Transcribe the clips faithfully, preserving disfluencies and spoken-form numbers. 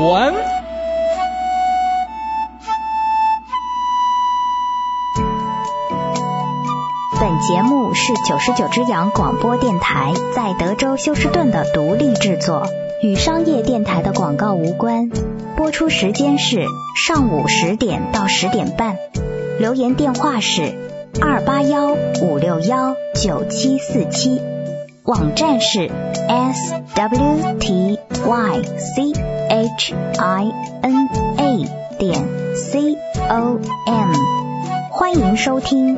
湾。 本节目是九十九只羊广播电台在德州休斯顿的独立制作，与商业电台的广告无关。播出时间是上午十点到十点半。留言电话是二八幺五六幺九七四七，网站是 s w t y c h i n a 点 c o m， 欢迎收听。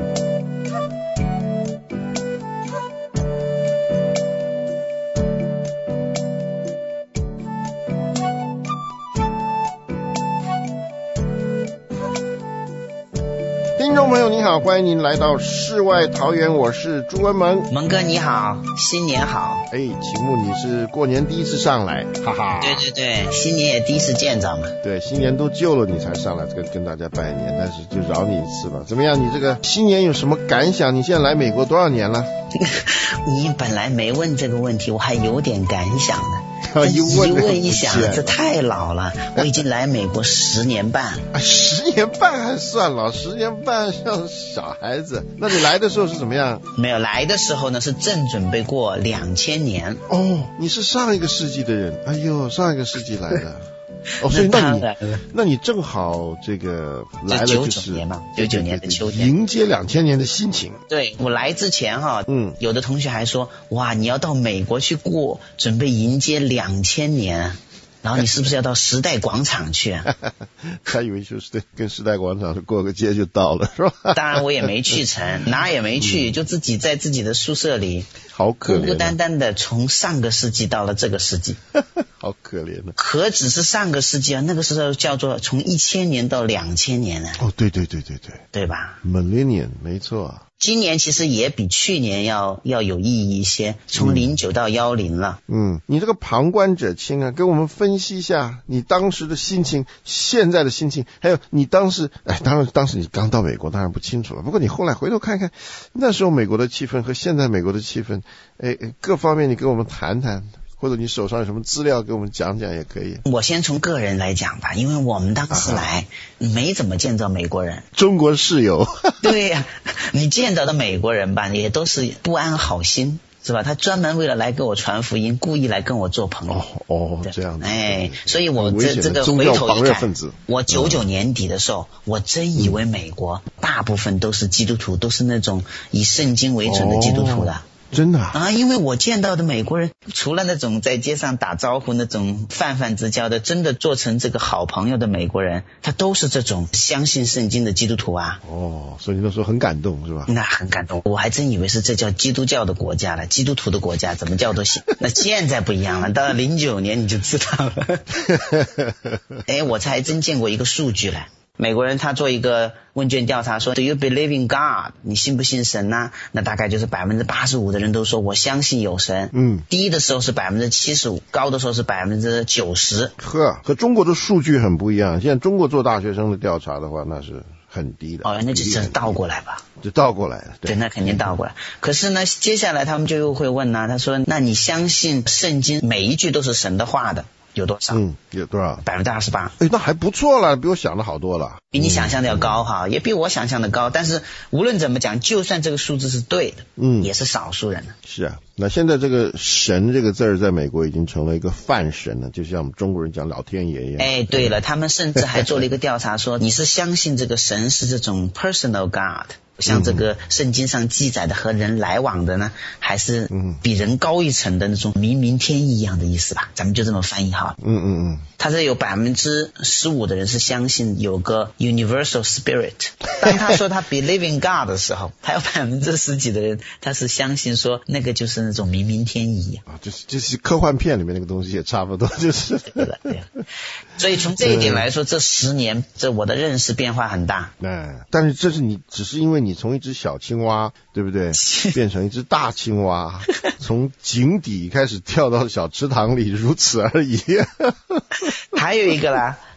听众朋友你好，欢迎您来到世外桃源，我是朱文萌。 蒙哥你好，新年好。 哎，请问你是过年第一次上来，哈哈。 对对对，新年也第一次见着嘛。 对，新年都旧了你才上来跟跟大家拜年，但是就饶你一次吧。怎么样，你这个新年有什么感想？你现在来美国多少年了？ 你本来没问这个问题，我还有点感想呢。 一问一问一想，这太老了。我已经来美国十年半。 啊，十年半还算老，十年半像小孩子。那你来的时候是怎么样？ 没有，来的时候呢是正准备过两千年。 哦，你是上一个世纪的人。哎呦，上一个世纪来的。哦，所以那你那你正好这个来了就是九九年嘛，九九年的秋天， 迎接两千年的心情。 对，我来之前哈， 嗯， 有的同学还说，哇，你要到美国去过，准备迎接两千年。然后你是不是要到时代广场去啊？ 他以为就是跟时代广场过个街就到了，是吧？ 当然我也没去成，哪也没去，嗯、就自己在自己的宿舍里， 好可怜、啊， 孤孤单单的从上个世纪到了这个世纪， 好可怜啊！ 可只是上个世纪啊，那个时候叫做从一千年到两千年呢、啊。 哦，对对对对对， 对吧 ？Millennium， 没错。 今年其实也比去年要要有意义一些，从零九到幺零了。 嗯，你这个旁观者清啊，跟我们分析一下你当时的心情，现在的心情，还有你当时，哎，当然当时你刚到美国，当然不清楚了。不过你后来回头看看，那时候美国的气氛和现在美国的气氛，哎，各方面你跟我们谈谈。或者你手上有什么资料给我们讲讲也可以。 我先从个人来讲吧，因为我们当时来、啊、没怎么见着美国人， 中国室友。 对呀、啊，你见到的美国人吧，也都是不安好心，是吧？他专门为了来给我传福音，故意来跟我做朋友。 哦哦，这样子。 哎，所以我这这个回头一看，我九九年底的时候、嗯，我真以为美国大部分都是基督徒，都是那种以圣经为准的基督徒的。哦， 真的 啊, 啊，因为我见到的美国人，除了那种在街上打招呼那种泛泛之交的，真的做成这个好朋友的美国人，他都是这种相信圣经的基督徒啊。 哦，所以你那时候很感动是吧？ 那很感动，我还真以为是这叫基督教的国家了，基督徒的国家怎么叫都行。那现在不一样了，到了零九年你就知道了。哎，我才真见过一个数据了。美国人他做一个问卷调查说 Do you believe in God？ 你信不信神呢、啊？那大概就是百分之八十五的人都说我相信有神。 嗯， 低的时候是百分之七十五，高的时候是百分之九十。 呵，和中国的数据很不一样。现在中国做大学生的调查的话，那是很低的。 哦，那就只是倒过来吧。 就倒过来了。对， 对，那肯定倒过来。可是呢，接下来他们就又会问呢、啊，他说那你相信圣经每一句都是神的话的？有多少？ 嗯，有多少？ 百分之二十八。 哎，那还不错了，比我想的好多了。 比你想象的要高哈、嗯，也比我想象的高。但是无论怎么讲，就算这个数字是对的，嗯，也是少数人了。 是啊，那现在这个神这个字儿在美国已经成了一个泛神了，就像我们中国人讲老天爷一样。 哎，对了，他们甚至还做了一个调查说，你是相信这个神是这种 personal God？像这个圣经上记载的和人来往的呢，还是比人高一层的那种冥冥天意一样的意思吧？咱们就这么翻译好了。 嗯嗯嗯。 他是有百分之十五的人是相信有个 universal spirit。当他说他 believe in God 的时候，还有百分之十几的人他是相信说那个就是那种冥冥天意啊，就是就是科幻片里面那个东西也差不多，就是。 对了对了。所以从这一点来说，这十年这我的认识变化很大。 嗯，但是这是你只是因为你从一只小青蛙，对不对，变成一只大青蛙，从井底开始跳到小池塘里，如此而已。 还有一个啦，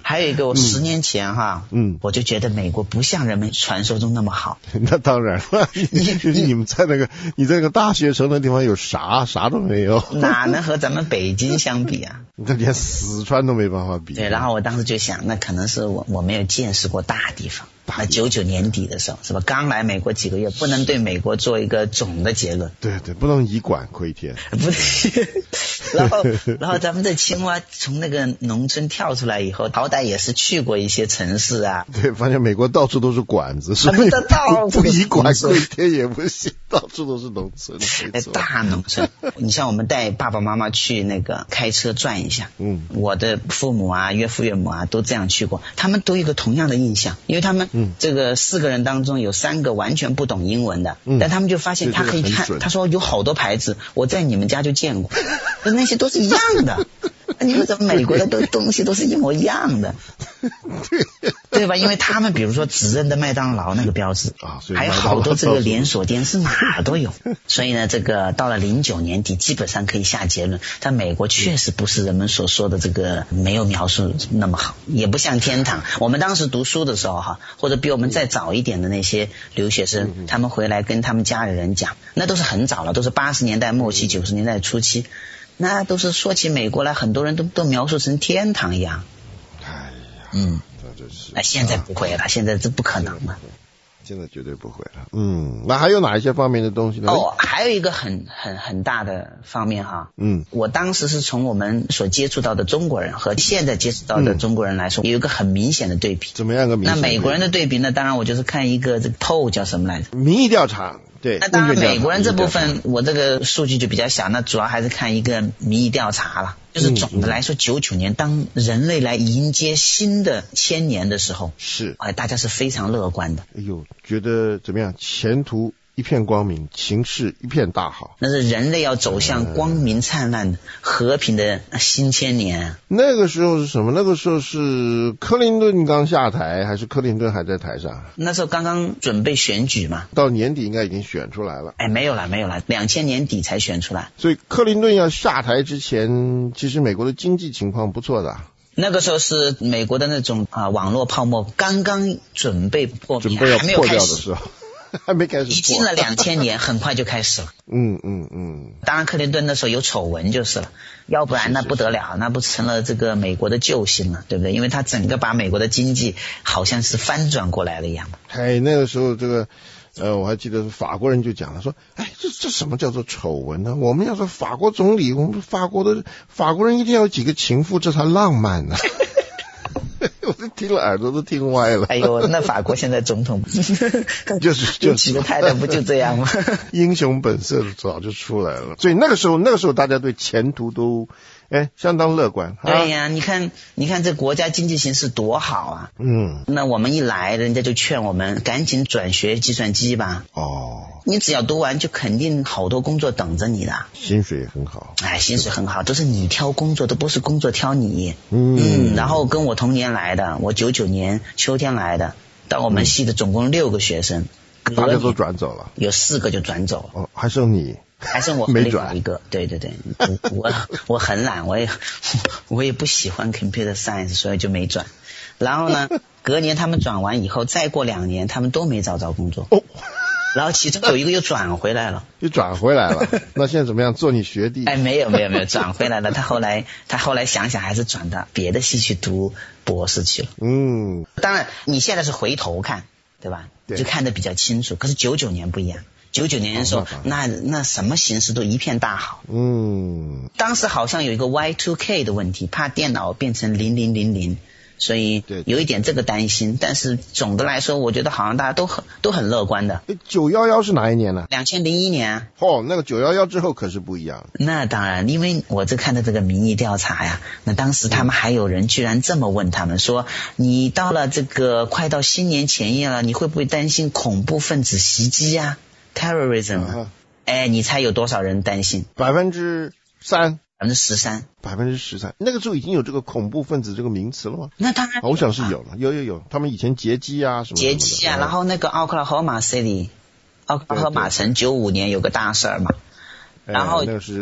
还有一个，我十年前哈， 嗯， 我就觉得美国不像人们传说中那么好。 那当然了，就是你们在那个你在那个大学城的地方有啥啥都没有， 哪能和咱们北京相比啊？ 那连四川都没办法比。 对，然后我当时就想，那可能是我我没有见识过大地方。那九九年底的时候，是吧？刚来美国几个月，不能对美国做一个总的结论。 对对，不能以管窥天。 不对。然后，然后咱们这青蛙从那个农村跳出来以后，好歹也是去过一些城市啊。 对，发现美国到处都是管子，所以到处不以管窥天也不行，到处都是农村。 哎，大农村，你像我们带爸爸妈妈去那个开车转一下， 嗯， 我的父母啊、岳父岳母啊都这样去过，他们都有一个同样的印象，因为他们这个四个人当中有三个完全不懂英文的， 嗯、 但他们就发现他可以看，他说有好多牌子，我在你们家就见过。那些都是一样的，你说怎么美国的都东西都是一模一样的，对吧？因为他们比如说只认得麦当劳那个标志啊， 还有好多这个连锁店是哪儿都有。所以呢，这个到了零九年底，基本上可以下结论，在美国确实不是人们所说的这个没有描述那么好，也不像天堂。我们当时读书的时候哈，或者比我们再早一点的那些留学生，他们回来跟他们家里人讲，那都是很早了，都是八十年代末期、九十年代初期。那都是说起美国来，很多人都都描述成天堂一样。 哎呀， 嗯， 这真是。 哎，现在不会了，啊、现在这不可能了。 现在绝对不会了。嗯，那还有哪一些方面的东西呢？ 哦，还有一个很很很大的方面哈。 嗯， 我当时是从我们所接触到的中国人和现在接触到的中国人来说，嗯、有一个很明显的对比。 怎么样个明显的对比？ 那美国人的对比呢？当然我就是看一个这个 poll 叫什么来着？ 民意调查。对， 那当然美国人这部分我这个数据就比较小，那主要还是看一个民意调查了。就是总的来说，九九年当人类来迎接新的千年的时候， 是哎，大家是非常乐观的。 哎呦，觉得怎么样？前途一片光明，形势一片大好。 那是人类要走向光明灿烂、呃、和平的新千年。 那个时候是什么？那个时候是克林顿刚下台，还是克林顿还在台上？ 那时候刚刚准备选举嘛， 到年底应该已经选出来了。 哎，没有了，没有了，两千年底才选出来。 所以克林顿要下台之前，其实美国的经济情况不错的。 那个时候是美国的那种啊网络泡沫刚刚准备破灭， 准备要破掉的时时候。还没开始， 已经了两千年，很快就开始了。 嗯嗯嗯。 当然，克林顿那时候有丑闻就是了，要不然那不得了，是是是那不成了这个美国的救星了，对不对？因为他整个把美国的经济好像是翻转过来了一样。 哎，那个时候这个，呃，我还记得法国人就讲了说，哎，这这什么叫做丑闻呢？我们要说法国总理，我们法国的法国人一定要有几个情妇，这才浪漫呢。我都听了耳朵都听歪了。 哎呦，那法国现在总统就是就是娶个太太不就这样吗？ 英雄本色早就出来了。所以那个时候那个时候大家对前途都哎相当乐观。 对呀、啊，你看你看这国家经济形势多好啊。 嗯。 那我们一来，人家就劝我们赶紧转学计算机吧。 哦。 你只要读完，就肯定好多工作等着你的。 薪水也很好。 哎，薪水很好，都是你挑工作，都不是工作挑你。 嗯。 嗯，然后跟我同年来的，我九九年秋天来的，到我们系的总共六个学生， 嗯、大家都转走了， 有四个就转走了。 哦，还剩你。 还剩我没转一个，对对对，我我很懒，我也我也不喜欢 computer science， 所以就没转。然后呢，隔年他们转完以后，再过两年，他们都没找着工作。 哦。 然后其中有一个又转回来了， 又转回来了。那现在怎么样？做你学弟？ 哎，没有没有没有，转回来了。他后来他后来想想，还是转到别的系去读博士去了。 嗯， 当然你现在是回头看，对吧？ 对， 就看得比较清楚。可是九九年不一样，九九年的时候，那那什么形势都一片大好。 嗯， 当时好像有一个 Y 二 K 的问题，怕电脑变成零零零零。所以有一点这个担心，但是总的来说，我觉得好像大家都很都很乐观的。 九一一是哪一年呢？ 两千零一年。 哦，那个九一一之后可是不一样。 那当然，因为我这看的这个民意调查呀，那当时他们还有人居然这么问他们说：“你到了这个快到新年前夜了，你会不会担心恐怖分子袭击呀 ？terrorism 啊？”哎，你猜有多少人担心？ 百分之三。 百分之十三， 百分之十三，那个时候已经有这个恐怖分子这个名词了吗？ 那当然， 我想是有了，有有有，他们以前劫机啊什么劫机啊，然后那个奥克拉荷马 City， 奥克拉荷马城九五年有个大事儿嘛，然后、 哎、那个是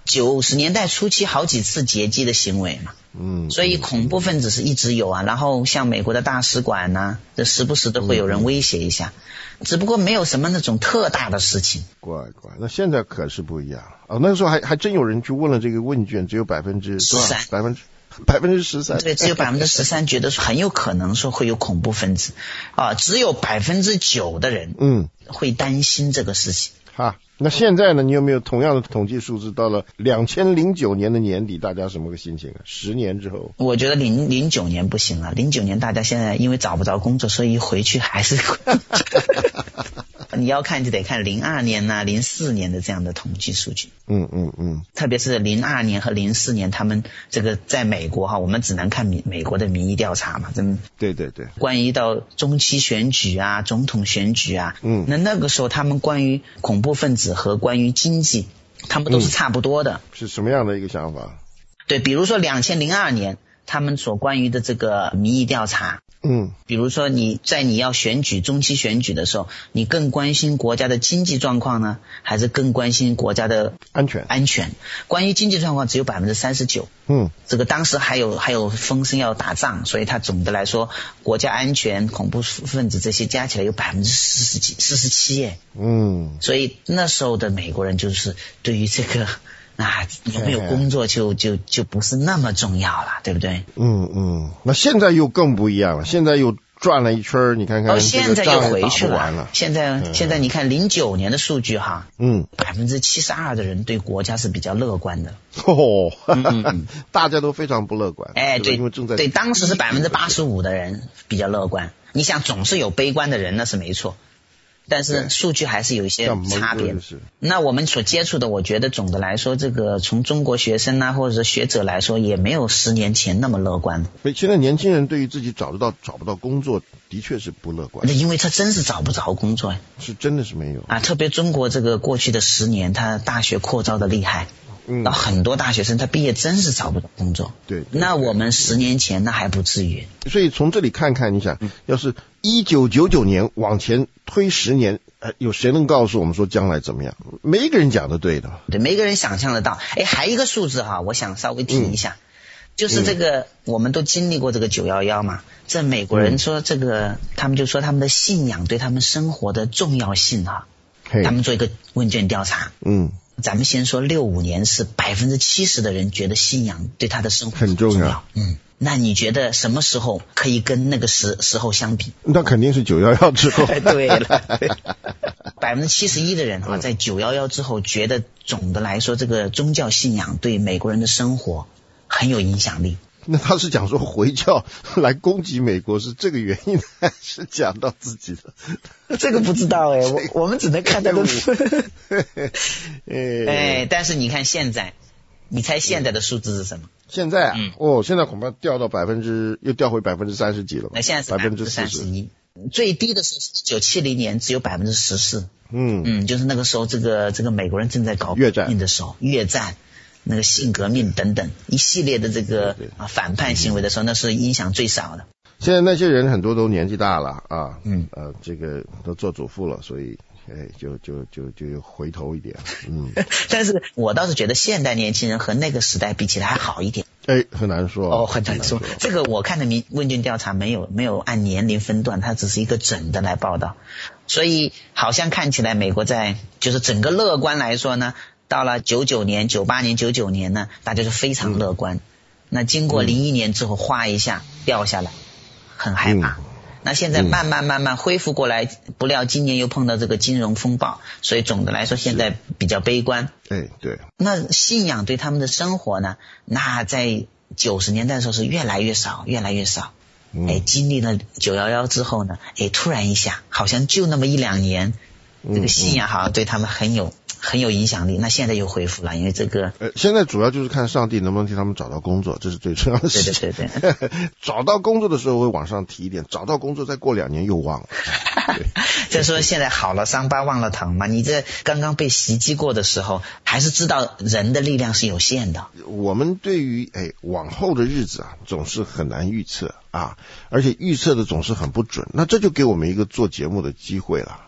九十年代初期好几次劫机的行为嘛。 嗯， 所以恐怖分子是一直有啊，然后像美国的大使馆呐、啊，这时不时都会有人威胁一下，嗯、只不过没有什么那种特大的事情。 乖乖，那现在可是不一样哦。那个时候还还真有人去问了这个问卷，只有百分之十三， 百分之百分之十三， 对，只有百分之十三觉得很有可能说会有恐怖分子啊，只有百分之九的人嗯会担心这个事情。 好，那现在呢？你有没有同样的统计数字？到了两千零九年的年底，大家什么个心情啊？十年之后， 我觉得零零九年不行了。零九年大家现在因为找不着工作，所以一回去还是你要看就得看零二年呐、啊、零四年的这样的统计数据。 嗯嗯嗯， 特别是零二年和零四年，他们这个在美国哈，我们只能看美美国的民意调查嘛，真对对对。 关于到中期选举啊、总统选举啊， 嗯， 那那个时候他们关于恐怖分子和关于经济，他们都是差不多的。 嗯、是什么样的一个想法？ 对，比如说两千零二年。他们所关于的这个民意调查， 嗯， 比如说你在你要选举中期选举的时候，你更关心国家的经济状况呢，还是更关心国家的安全？ 安全。关于经济状况只有百分之三十九，嗯，这个当时还有还有风声要打仗，所以它总的来说，国家安全、恐怖分子这些加起来有百分之四十几、四十七耶，嗯，所以那时候的美国人就是对于这个。啊，有没有工作就就就不是那么重要了，对不对？ 嗯嗯，那现在又更不一样了，现在又转了一圈，你看看， 哦，现在又回去了。 了现在、嗯、现在你看零九年的数据哈， 嗯， 百分之七十二的人对国家是比较乐观的。 哦，嗯嗯大家都非常不乐观。 哎，对， 因为正在对，当时是百分之八十五的人比较乐观。你想，总是有悲观的人，那是没错。但是数据还是有一些差别的。那我们所接触的，我觉得总的来说，这个从中国学生啊，或者是学者来说，也没有十年前那么乐观。 所以现在年轻人对于自己找得到找不到工作，的确是不乐观。 那因为他真是找不着工作， 是真的是没有啊。特别中国这个过去的十年，他大学扩招的厉害。嗯，那很多大学生他毕业真是找不到工作。 对，对那我们十年前那还不至于。 所以从这里看看，你想，要是一九九九年往前推十年，呃，有谁能告诉我们说将来怎么样？没一个人讲的对的。 对，没一个人想象得到。哎，还有一个数字哈，我想稍微提一下，嗯、就是这个、嗯、我们都经历过这个九一一嘛，这美国人说这个，嗯、他们就说他们的信仰对他们生活的重要性哈，他们做一个问卷调查，嗯。咱们先说六五年是百分之七十的人觉得信仰对他的生活很重要。 嗯，那你觉得什么时候可以跟那个时时候相比？ 那肯定是九一一之后。 对了，百分之七十一的人啊，在九一一之后觉得总的来说，这个宗教信仰对美国人的生活很有影响力。 那他是讲说回教来攻击美国是这个原因，还是讲到自己的？ 这个不知道哎，我我们只能看到的是。哎，但是你看现在，你猜现在的数字是什么？ 现在啊，嗯、哦，现在恐怕掉到百分之，又掉回百分之三十几了吧？ 那现在是百分之三十一，最低的是一九七零年只有百分之十四。嗯嗯，就是那个时候，这个这个美国人正在搞越战的时候，越战。那个性革命等等一系列的这个啊反叛行为的时候，那是影响最少的。 现在那些人很多都年纪大了啊，嗯呃，这个都做祖父了，所以哎，就就就就回头一点，嗯。 但是我倒是觉得现代年轻人和那个时代比起来还好一点。 哎，很难说哦，很难说。这个我看的民问卷调查没有没有按年龄分段，它只是一个整的来报道，所以好像看起来美国在就是整个乐观来说呢。到了九九年、九八年、九九年呢，大家就非常乐观。嗯、那经过零一年之后，哗一下掉下来，很害怕。嗯、那现在慢慢慢慢恢复过来，不料今年又碰到这个金融风暴，所以总的来说现在比较悲观。 哎，对。 那信仰对他们的生活呢？那在九十年代的时候是越来越少，越来越少。嗯、哎，经历了九一一之后呢，哎，突然一下，好像就那么一两年，这个信仰好像对他们很有。很有影响力，那现在又恢复了，因为这个呃，现在主要就是看上帝能不能替他们找到工作，这是最重要的事情。 对对对对， 找到工作的时候会往上提一点，找到工作再过两年又忘了。 就说现在好了伤疤忘了疼嘛，你这刚刚被袭击过的时候，还是知道人的力量是有限的。 我们对于哎往后的日子啊，总是很难预测啊，而且预测的总是很不准，那这就给我们一个做节目的机会了。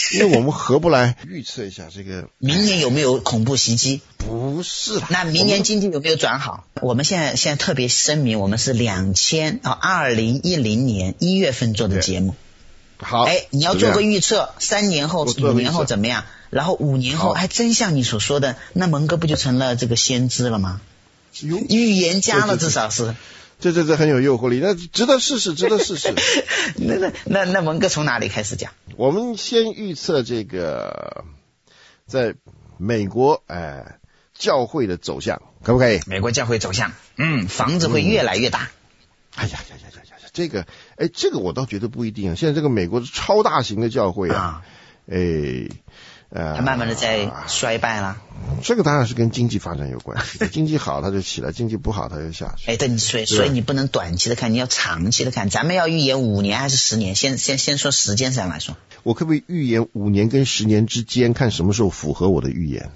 因为我们合不来预测一下这个明年有没有恐怖袭击？ 不是啦， 那明年经济有没有转好？我们现在现在特别声明，我们是两千啊二零一零年一月份做的节目。 好， 哎，你要做个预测，三年后、五年后怎么样？然后五年后还真像你所说的，那蒙哥不就成了这个先知了吗？预言家了，至少是。 这这这很有诱惑力，那值得试试，值得试试。 那那那那蒙哥从哪里开始讲？ 我们先预测这个在美国哎教会的走向，可不可以？ 美国教会走向，嗯，房子会越来越大。 嗯、哎呀呀呀呀呀，这个哎这个我倒觉得不一定啊。现在这个美国的超大型的教会啊，啊哎。 呃，它慢慢的在衰败了。 这个当然是跟经济发展有关系，经济好它就起来，经济不好它就下去。 哎，对，所以所以你不能短期的看，你要长期的看。咱们要预言五年还是十年？先先先说时间上来说， 我可不可以预言五年跟十年之间，看什么时候符合我的预言？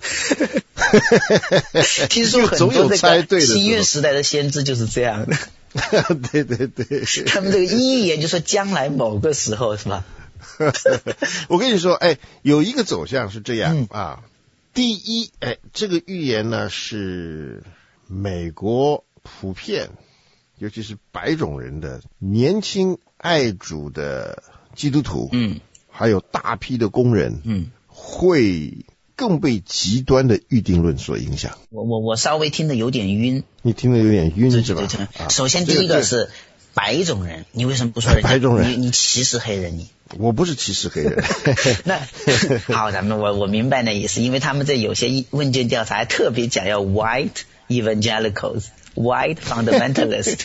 听说很多那个新约时代的先知就是这样的。 对对对， 他们这个预言就说将来某个时候是吧？ 我跟你说，哎，有一个走向是这样、嗯、啊。第一，哎，这个预言呢是美国普遍，尤其是白种人的年轻爱主的基督徒，嗯，还有大批的工人，嗯，会更被极端的预定论所影响。 我我我稍微听得有点晕， 你听得有点晕是吧？ 对对对、啊。首先第一个是白种人，你为什么不说人家白种人？ 你你歧视黑人你？ 我不是歧视黑人。 那好，咱们我我明白那意思，因为他们这有些问卷调查还特别讲要 white evangelicals、white fundamentalist 。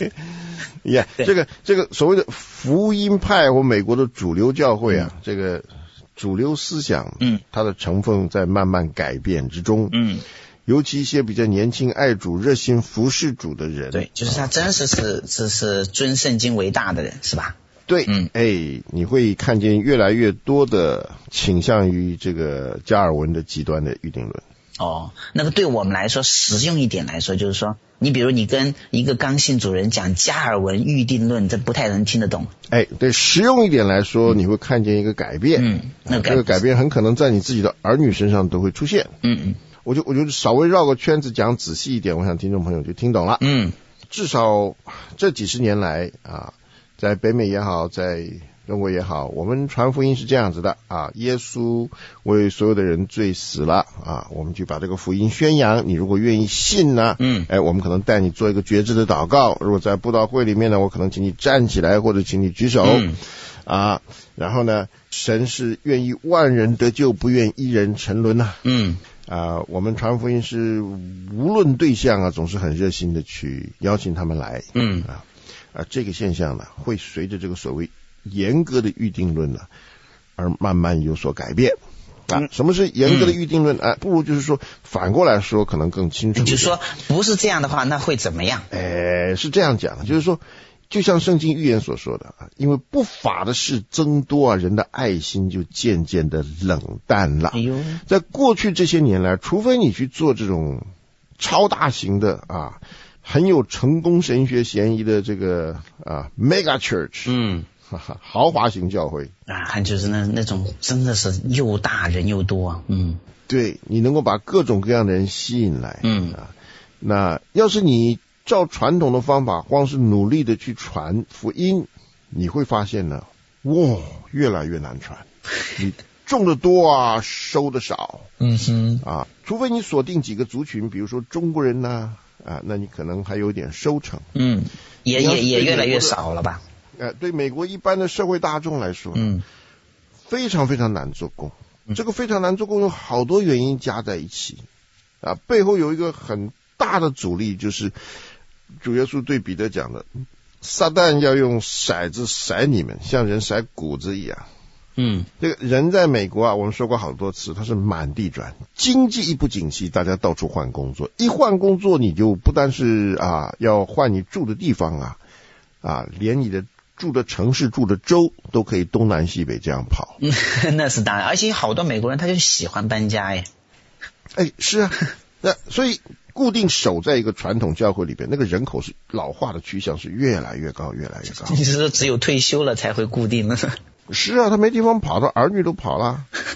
呀、yeah, ，这个这个所谓的福音派或美国的主流教会啊，嗯、这个主流思想，嗯，它的成分在慢慢改变之中，嗯。尤其一些比较年轻、爱主、热心服侍主的人， 对，就是他真是是是是尊圣经为大的人，是吧？ 对，嗯，哎，你会看见越来越多的倾向于这个加尔文的极端的预定论。 哦，那么对我们来说，实用一点来说，就是说，你比如你跟一个刚性主人讲加尔文预定论，这不太能听得懂。 哎，对，实用一点来说，嗯、你会看见一个改变。嗯，那改这个改变很可能在你自己的儿女身上都会出现。嗯嗯。我就我就稍微绕个圈子讲仔细一点，我想听众朋友就听懂了。嗯，至少这几十年来啊，在北美也好，在中国也好，我们传福音是这样子的啊，耶稣为所有的人罪死了啊，我们就把这个福音宣扬。你如果愿意信呢，嗯，哎，我们可能带你做一个觉知的祷告。如果在布道会里面呢，我可能请你站起来或者请你举手。嗯啊，然后呢，神是愿意万人得救，不愿一人沉沦呐、啊。嗯。啊，我们传福音是无论对象啊，总是很热心的去邀请他们来。嗯啊啊，这个现象呢，会随着这个所谓严格的预定论呢，而慢慢有所改变。啊，什么是严格的预定论？啊，不如就是说反过来说，可能更清楚。 就是说，不是这样的话，那会怎么样？ 哎，是这样讲的，就是说。就像圣经预言所说的啊，因为不法的事增多啊，人的爱心就渐渐的冷淡了。哎呦，在过去这些年来，除非你去做这种超大型的啊，很有成功神学嫌疑的这个啊 mega church， 嗯，哈哈，豪华型教会啊，就是那那种真的是又大人又多啊，嗯， 对，你能够把各种各样的人吸引来，嗯啊，那要是你照传统的方法，光是努力的去传福音，你会发现呢，哇，越来越难传。你种的多啊，收的少。嗯哼，啊，除非你锁定几个族群，比如说中国人呐、啊，啊，那你可能还有点收成。 嗯，也也也越来越少了吧？ 呃，对美国一般的社会大众来说，嗯，非常非常难做工。这个非常难做工有好多原因加在一起，啊，背后有一个很大的阻力就是。主耶稣对彼得讲的，撒旦要用骰子骰你们，像人骰谷子一样。嗯，这个人在美国啊，我们说过好多次，他是满地转，经济一不景气，大家到处换工作，一换工作你就不单是啊要换你住的地方啊，啊连你的住的城市、住的州都可以东南西北这样跑。 那是当然，而且好多美国人他就喜欢搬家耶。 哎，是啊，那所以。固定守在一个传统教会里边，那个人口是老化的趋向是越来越高，越来越高。 你是说只有退休了才会固定呢？ 是啊，他没地方跑，他儿女都跑了。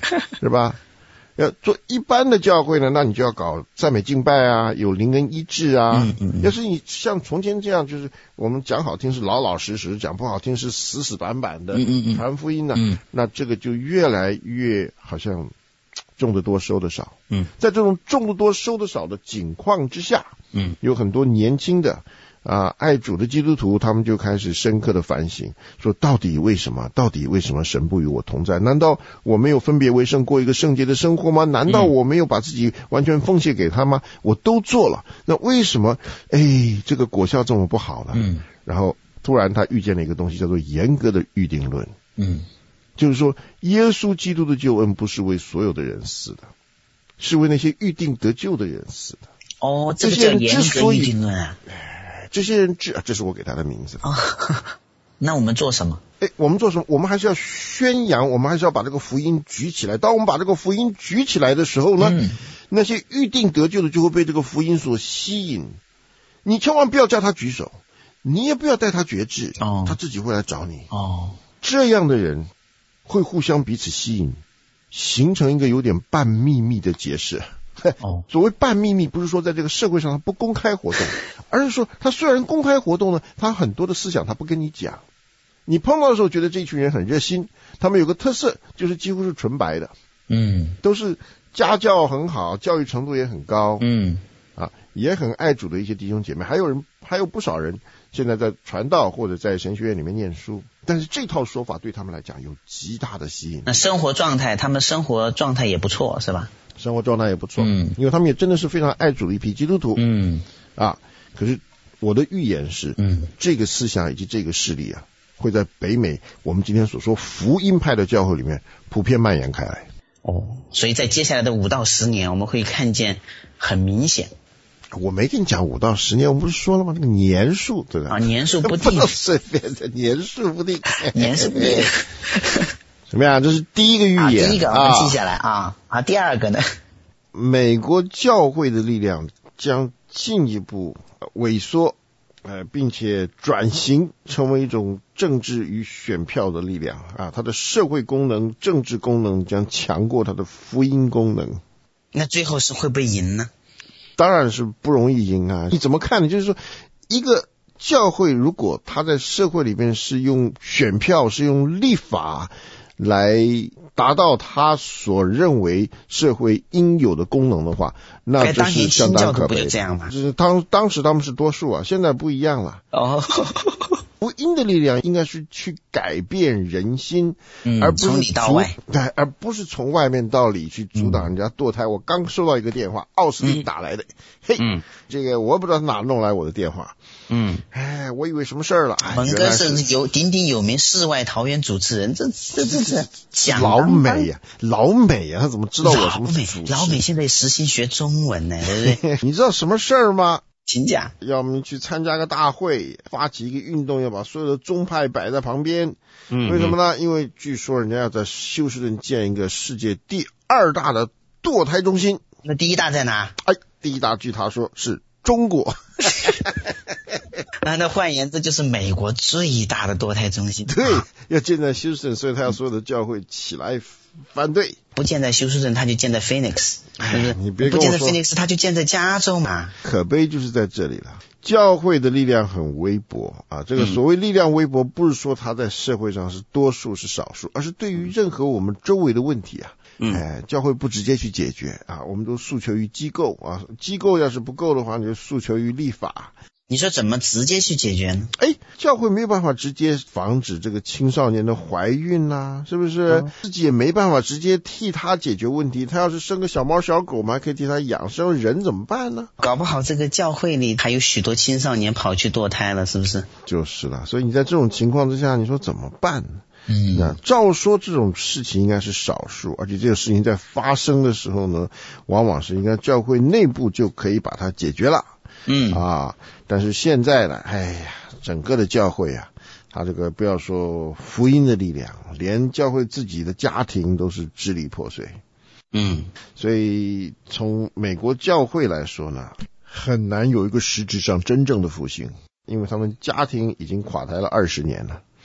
是吧？要做一般的教会呢，那你就要搞赞美敬拜啊，有灵恩医治啊。 嗯嗯嗯要是你像从前这样，就是我们讲好听是老老实实，讲不好听是死死板板的嗯嗯嗯传福音呢、 嗯那这个就越来越好像种得多收得少。 嗯， 在这种种得多收得少的境况之下， 嗯， 有很多年轻的啊爱主的基督徒，他们就开始深刻的反省，说到底为什么？到底为什么神不与我同在？难道我没有分别为圣，过一个圣洁的生活吗？难道我没有把自己完全奉献给他吗？我都做了，那为什么哎这个果效这么不好呢？ 嗯， 然后突然他遇见了一个东西，叫做严格的预定论。 嗯， 就是说，耶稣基督的救恩不是为所有的人死的，是为那些预定得救的人死的。 哦，这个叫严格预定论啊。 这些人这这是我给他的名字。 哦，那我们做什么？ 哎，我们做什么？我们还是要宣扬，我们还是要把这个福音举起来。当我们把这个福音举起来的时候呢， 嗯、 那些预定得救的就会被这个福音所吸引。你千万不要叫他举手，你也不要带他决志， 哦， 他自己会来找你。 哦， 这样的人会互相彼此吸引，形成一个有点半秘密的结社。 哦， 所谓半秘密，不是说在这个社会上他不公开活动，而是说他虽然公开活动呢，他很多的思想他不跟你讲。你碰到的时候觉得这群人很热心，他们有个特色就是几乎是纯白的， 嗯， 都是家教很好，教育程度也很高， 嗯， 啊，也很爱主的一些弟兄姐妹，还有人还有不少人现在在传道或者在神学院里面念书，但是这套说法对他们来讲有极大的吸引。 那生活状态，他们生活状态也不错，是吧？ 生活状态也不错， 嗯， 因为他们也真的是非常爱主的一批基督徒， 嗯， 啊，可是我的预言是， 嗯， 这个思想以及这个势力啊，会在北美我们今天所说福音派的教会里面普遍蔓延开来。 哦，所以在接下来的五到十年，我们会看见很明显。 我没跟你讲五到十年，我们不是说了吗？那个年数，对吧？ 啊，年数不定， 不能随便的，年数不定， 年数不定。 怎么样？这是第一个预言，啊、 第一个我们记下来啊。啊，第二个呢？ 美国教会的力量将进一步萎缩，呃，并且转型成为一种政治与选票的力量啊。它的社会功能、政治功能将强过它的福音功能。 那最后是会不会赢呢？ 当然是不容易赢啊！你怎么看呢？就是说，一个教会如果它在社会里面是用选票、是用立法来达到他所认为社会应有的功能的话，那这是相当可悲的。 这样吗？ 就是当当时他们是多数啊，现在不一样了。 哦， 福音的力量应该是去改变人心， 嗯、 而不是从里到外， 对，而不是从外面到里去阻挡人家堕胎。嗯、我刚收到一个电话，奥斯汀打来的，嗯、嘿，嗯、这个我不知道哪弄来我的电话。 嗯， 哎，我以为什么事儿了？ 蒙哥是有鼎鼎有名世外桃源主持人，这这这这讲老美呀、啊，老美呀、啊，他怎么知道我什么主持？ 老美现在实行学中文呢，对不对？ 你知道什么事儿吗？ 请讲。 要么去参加个大会，发起一个运动，要把所有的宗派摆在旁边。嗯，为什么呢？因为据说人家要在休斯顿建一个世界第二大的堕胎中心。 那第一大在哪？ 哎，第一大据他说是中国。 啊，那换言之就是美国最大的堕胎中心。 对，要建在休斯顿，所以他要所有的教会起来反对。 不建在休斯顿，他就建在 Phoenix， 是不是？你别跟我说， 不建在 Phoenix， 他就建在加州嘛。 可悲就是在这里了。教会的力量很微薄啊，这个所谓力量微薄，不是说他在社会上是多数是少数，而是对于任何我们周围的问题啊，嗯、哎，教会不直接去解决啊，我们都诉求于机构啊，机构要是不够的话，你就诉求于立法。 你说怎么直接去解决呢？ 哎，教会没有办法直接防止这个青少年的怀孕啊，是不是？嗯、自己也没办法直接替他解决问题。他要是生个小猫小狗，我们还可以替他养，生人怎么办呢？ 搞不好这个教会里还有许多青少年跑去堕胎了，是不是？ 就是了。所以你在这种情况之下，你说怎么办？ 嗯， 那照说这种事情应该是少数，而且这个事情在发生的时候呢，往往是应该教会内部就可以把它解决了。嗯啊，但是现在呢，哎呀，整个的教会啊，他这个不要说福音的力量，连教会自己的家庭都是支离破碎。 嗯， 所以从美国教会来说呢，很难有一个实质上真正的复兴，因为他们家庭已经垮台了二十年了。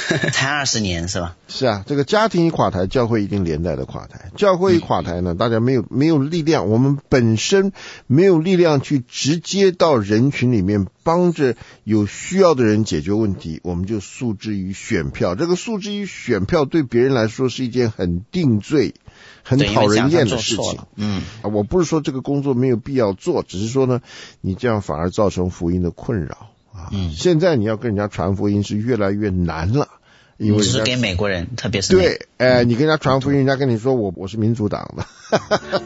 才二十年是吧？ 是啊，这个家庭一垮台，教会一定连带的垮台。教会一垮台呢，大家没有没有力量，我们本身没有力量去直接到人群里面帮着有需要的人解决问题，我们就诉之于选票。这个诉之于选票对别人来说是一件很定罪、很讨人厌的事情。 嗯， 我不是说这个工作没有必要做，只是说呢，你这样反而造成福音的困扰啊。 嗯， 现在你要跟人家传福音是越来越难了。因为你是给美国人，特别是对，哎、呃，你跟人家传福音，人家跟你说我我是民主党的，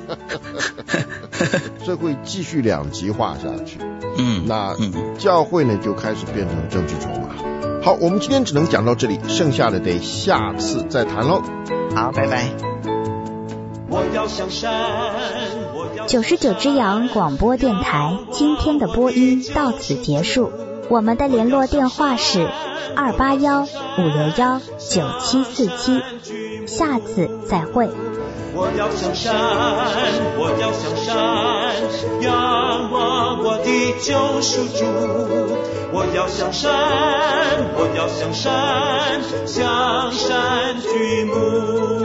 这会继续两极化下去。 嗯， 那教会呢就开始变成政治筹码。好，我们今天只能讲到这里，剩下的得下次再谈喽。 好，拜拜。 我要向山，我要九十九只羊广播电台今天的播音到此结束，我们的联络电话是二八幺五六幺九七四七，下次再会。 我要向山，我要向山，仰望我的救赎主。我要向山，我要向山，向山举目。